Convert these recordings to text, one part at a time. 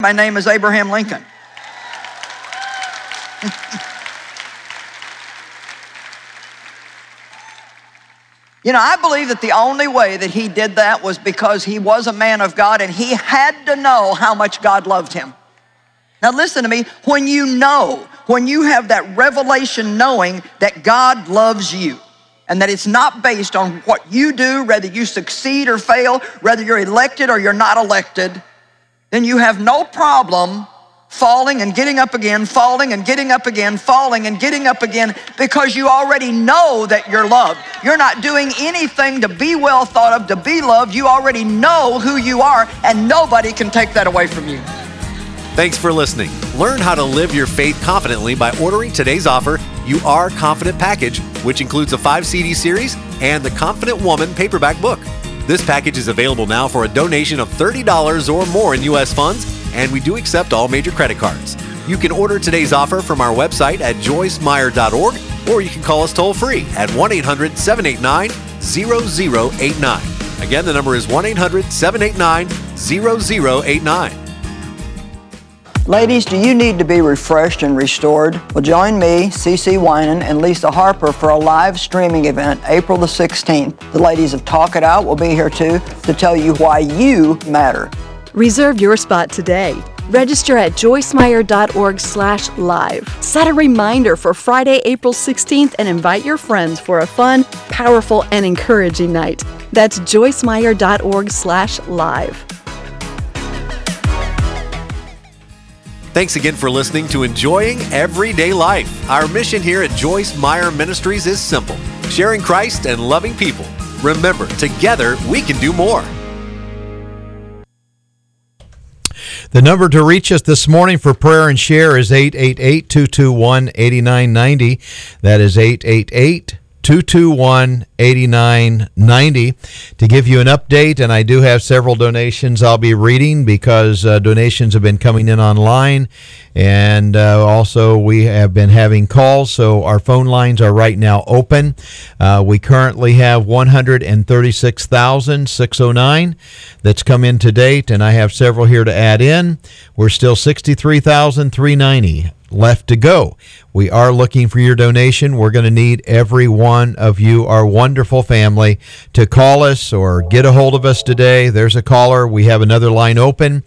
My name is Abraham Lincoln. You know, I believe that the only way that he did that was because he was a man of God and he had to know how much God loved him. Now listen to me, when you have that revelation knowing that God loves you and that it's not based on what you do, whether you succeed or fail, whether you're elected or you're not elected, then you have no problem falling and getting up again, falling and getting up again, falling and getting up again, because you already know that you're loved. You're not doing anything to be well thought of, to be loved. You already know who you are, and nobody can take that away from you. Thanks for listening. Learn how to live your faith confidently by ordering today's offer, You Are Confident Package, which includes a 5-CD series and the Confident Woman paperback book. This package is available now for a donation of $30 or more in U.S. funds, and we do accept all major credit cards. You can order today's offer from our website at joycemeyer.org, or you can call us toll-free at 1-800-789-0089. Again, the number is 1-800-789-0089. Ladies, do you need to be refreshed and restored? Well, join me, CeCe Winan, and Lisa Harper for a live streaming event April the 16th. The ladies of Talk It Out will be here too to tell you why you matter. Reserve your spot today. Register at joycemeyer.org/live. Set a reminder for Friday, April 16th and invite your friends for a fun, powerful, and encouraging night. That's joycemeyer.org/live. Thanks again for listening to Enjoying Everyday Life. Our mission here at Joyce Meyer Ministries is simple: sharing Christ and loving people. Remember, together we can do more. The number to reach us this morning for prayer and share is 888-221-8990. That is 888-221-8990. To give you an update, and I do have several donations I'll be reading because donations have been coming in online, and also we have been having calls, so our phone lines are right now open. We currently have 136,609 that's come in to date, and I have several here to add in. We're still 63,390 left to go. We are looking for your donation. We're going to need every one of you, our wonderful family, to call us or get a hold of us today. There's a caller. We have another line open,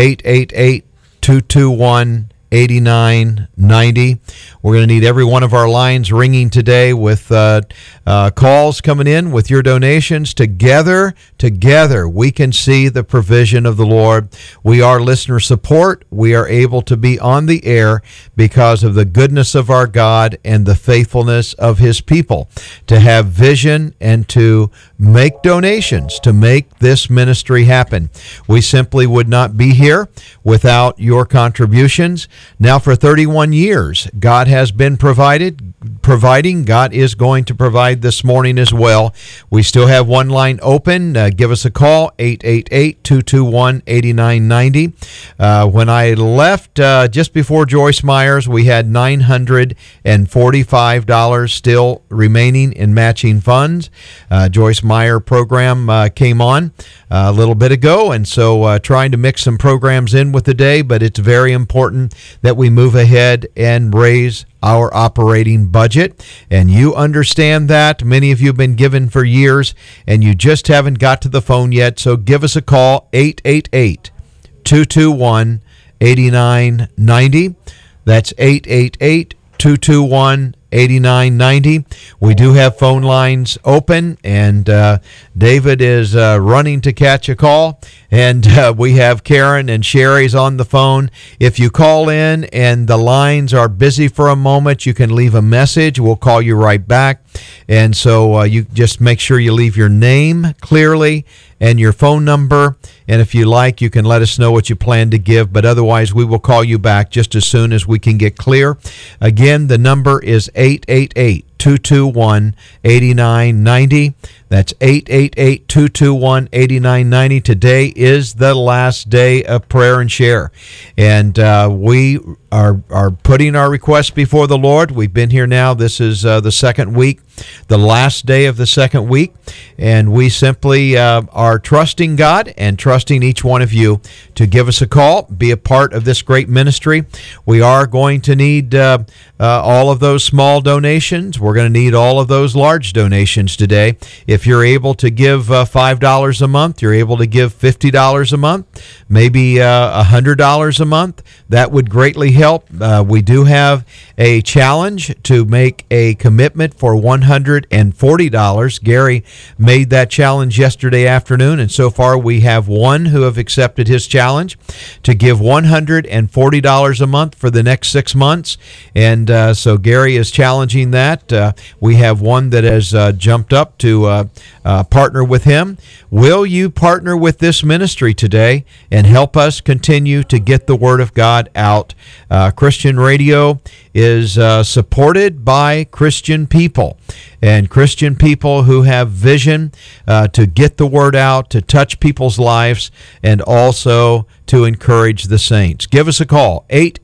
888-221-8990. We're going to need every one of our lines ringing today with calls coming in with your donations. Together, we can see the provision of the Lord. We are listener support. We are able to be on the air because of the goodness of our God and the faithfulness of His people, to have vision and to make donations to make this ministry happen. We simply would not be here without your contributions. Now, for 31 years, God has been providing. God is going to provide this morning as well. We still have one line open. Give us a call, 888-221-8990. When I left just before Joyce Meyer's, we had $945 still remaining in matching funds. Joyce Meyer program came on a little bit ago, and so trying to mix some programs in with the day, but it's very important that we move ahead and raise our operating budget, and you understand that. Many of you have been given for years, and you just haven't got to the phone yet, so give us a call, 888-221-8990. That's 888-221-8990. We do have phone lines open, and David is running to catch a call, and we have Karen and Sherry's on the phone. If you call in and the lines are busy for a moment, you can leave a message. We'll call you right back. And so you just make sure you leave your name clearly and your phone number. And if you like, you can let us know what you plan to give. But otherwise, we will call you back just as soon as we can get clear. Again, the number is 888-221-8990. That's 888-221-8990. Today is the last day of prayer and share. And we are putting our requests before the Lord. We've been here now. This is the second week, the last day of the second week. And we simply are trusting God and trusting trusting each one of you to give us a call, be a part of this great ministry. We are going to need all of those small donations. We're going to need all of those large donations today. If you're able to give $5 a month, you're able to give $50 a month, maybe $100 a month, that would greatly help. We do have a challenge to make a commitment for $140. Gary made that challenge yesterday afternoon, and so far we have one who have accepted his challenge to give $140 a month for the next 6 months. And so Gary is challenging that. We have one that has jumped up to partner with him. Will you partner with this ministry today and help us continue to get the Word of God out? Christian radio is supported by Christian people, and Christian people who have vision to get the Word out, to touch people's lives, and also to encourage the saints. Give us a call,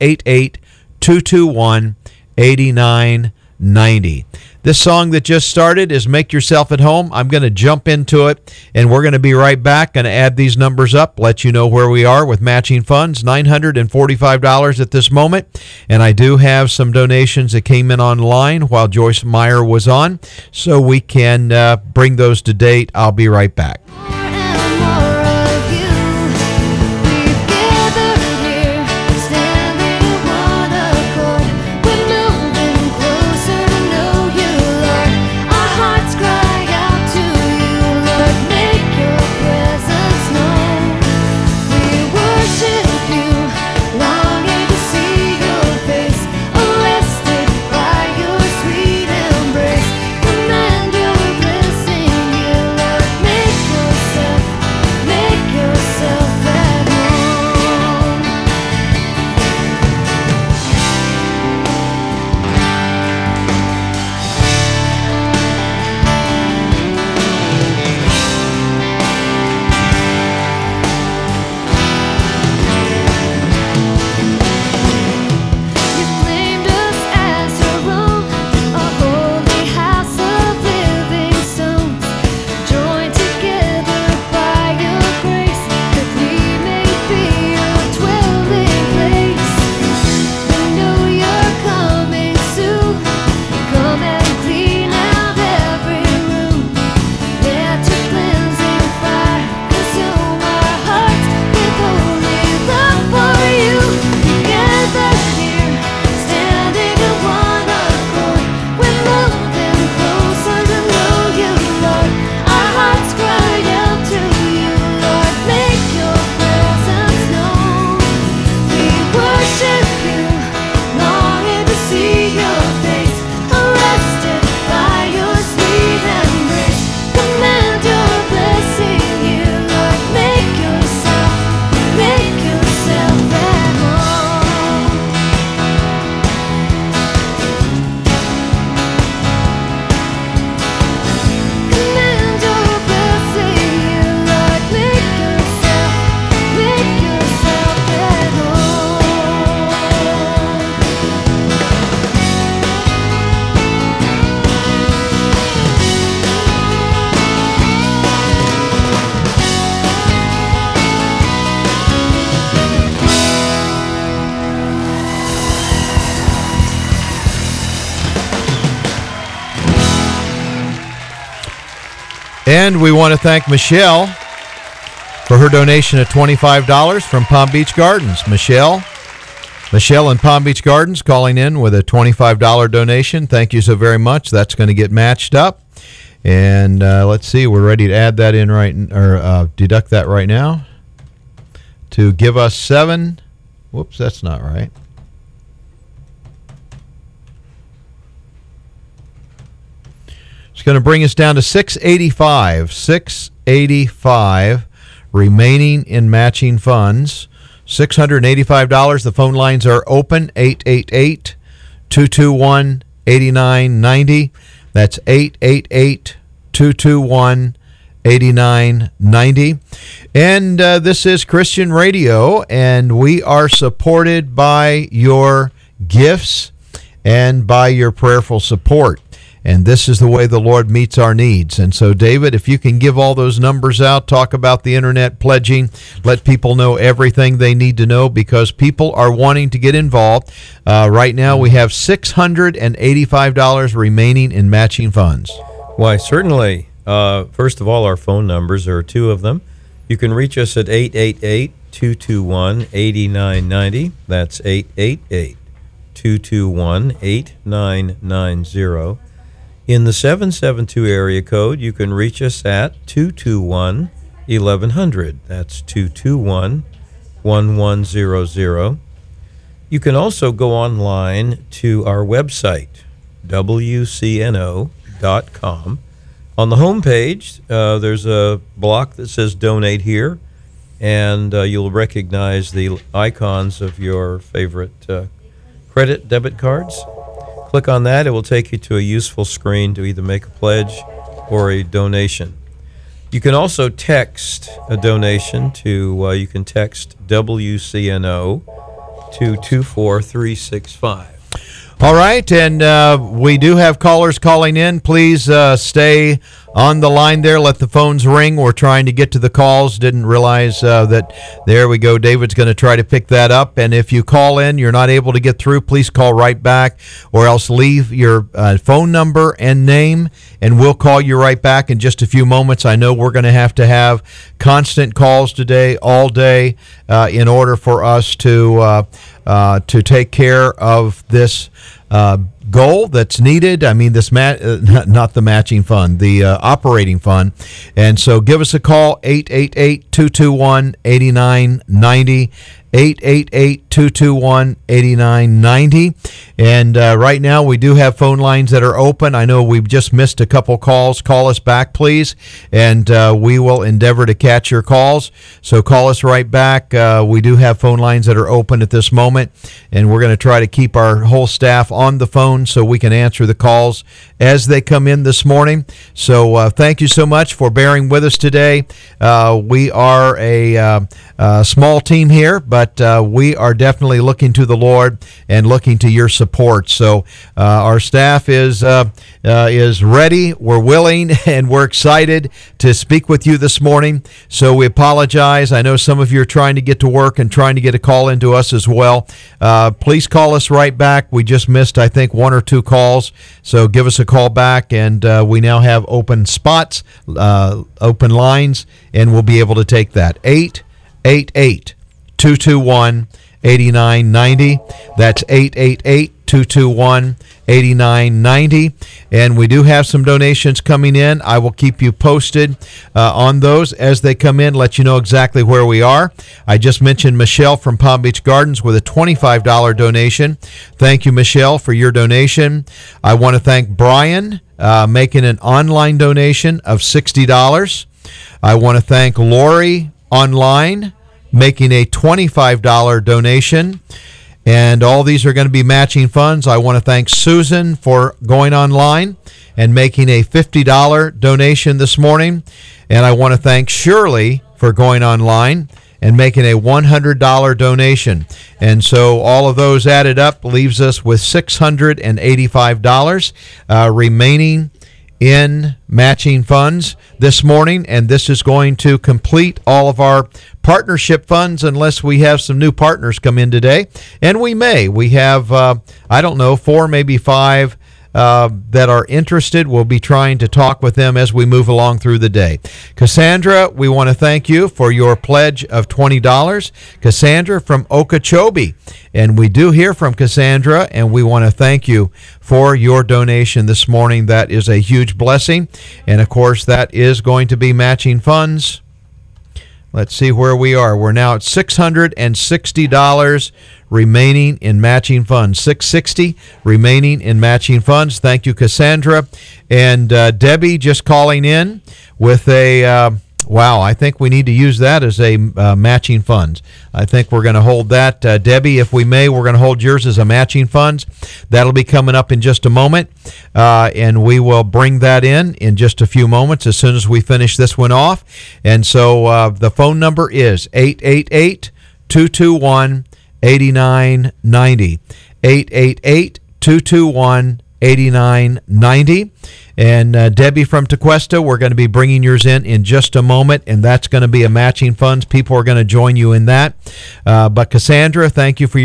888-221-8990. This song that just started is Make Yourself at Home. I'm going to jump into it, and we're going to be right back. Going to add these numbers up, let you know where we are with matching funds, $945 at this moment. And I do have some donations that came in online while Joyce Meyer was on, so we can bring those to date. I'll be right back. And we want to thank Michelle for her donation of $25 from Palm Beach Gardens. Michelle in Palm Beach Gardens calling in with a $25 donation. Thank you so very much. That's going to get matched up. And let's see, we're ready to add that in deduct that right now to give us $7. Whoops, that's not right. It's going to bring us down to $685 remaining in matching funds. $685. The phone lines are open, 888-221-8990. That's 888-221-8990. And this is Christian Radio, and we are supported by your gifts and by your prayerful support. and this is the way the Lord meets our needs. And so, David, if you can give all those numbers out, talk about the internet pledging, let people know everything they need to know, because people are wanting to get involved. Right now, we have $685 remaining in matching funds. Why, certainly. First of all, our phone numbers, there are two of them. You can reach us at 888-221-8990. That's 888-221-8990. In the 772 area code, you can reach us at 221-1100. That's 221-1100. You can also go online to our website, WCNO.com. On the home page, there's a block that says Donate Here, and you'll recognize the icons of your favorite credit, debit cards. Click on that. It will take you to a useful screen to either make a pledge or a donation. You can also text a donation to, you can text WCNO to 24365. All right, and we do have callers calling in. Please stay on the line there. Let the phones ring. We're trying to get to the calls. Didn't realize that. There we go. David's going to try to pick that up. And if you call in, you're not able to get through, please call right back, or else leave your phone number and name, and we'll call you right back in just a few moments. I know we're going to have constant calls today, all day, in order for us to take care of this goal that's needed. I mean, this not the matching fund, the operating fund. And so give us a call, 888-221-8990. 888-221-8990. And right now we do have phone lines that are open. I know we've just missed a couple calls. Call us back, please, and we will endeavor to catch your calls. So call us right back. We do have phone lines that are open at this moment, and we're going to try to keep our whole staff on the phone so we can answer the calls as they come in this morning. So thank you so much for bearing with us today. We are a small team here, but we are definitely looking to the Lord and looking to your support. So our staff is ready, we're willing, and we're excited to speak with you this morning. So we apologize. I know some of you are trying to get to work and trying to get a call into us as well. Please call us right back. We just missed, I think, one or two calls. So give us a call back, and we now have open spots, open lines, and we'll be able to take that. 888-221-8990. That's 888-221-8990. And we do have some donations coming in. I will keep you posted on those as they come in, let you know exactly where we are. I just mentioned Michelle from Palm Beach Gardens with a $25 donation. Thank you, Michelle, for your donation. I want to thank Brian making an online donation of $60. I want to thank Lori online making a $25 donation. And all these are going to be matching funds. I want to thank Susan for going online and making a $50 donation this morning. And I want to thank Shirley for going online and making a $100 donation. And so all of those added up leaves us with $685 remaining in matching funds this morning, and this is going to complete all of our partnership funds unless we have some new partners come in today, and we may. We have, 4, maybe 5 that are interested. We'll be trying to talk with them as we move along through the day. Cassandra, we want to thank you for your pledge of $20. Cassandra from Okeechobee. And we do hear from Cassandra, and we want to thank you for your donation this morning. That is a huge blessing. And, of course, that is going to be matching funds. Let's see where we are. We're now at $660 remaining in matching funds. $660 remaining in matching funds. Thank you, Cassandra. And Debbie just calling in with a, I think we need to use that as a matching funds. I think we're going to hold that. Debbie, if we may, we're going to hold yours as a matching funds. That'll be coming up in just a moment. And we will bring that in just a few moments as soon as we finish this one off. And so the phone number is 888-221-8990. 888-221-8990. $89.90. And Debbie from Tequesta, we're going to be bringing yours in just a moment, and that's going to be a matching funds. People are going to join you in that. But Cassandra, thank you for